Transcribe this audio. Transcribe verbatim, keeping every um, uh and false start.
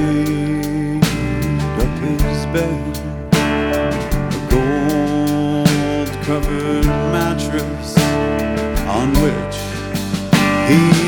made up his bed, a gold-covered mattress on which he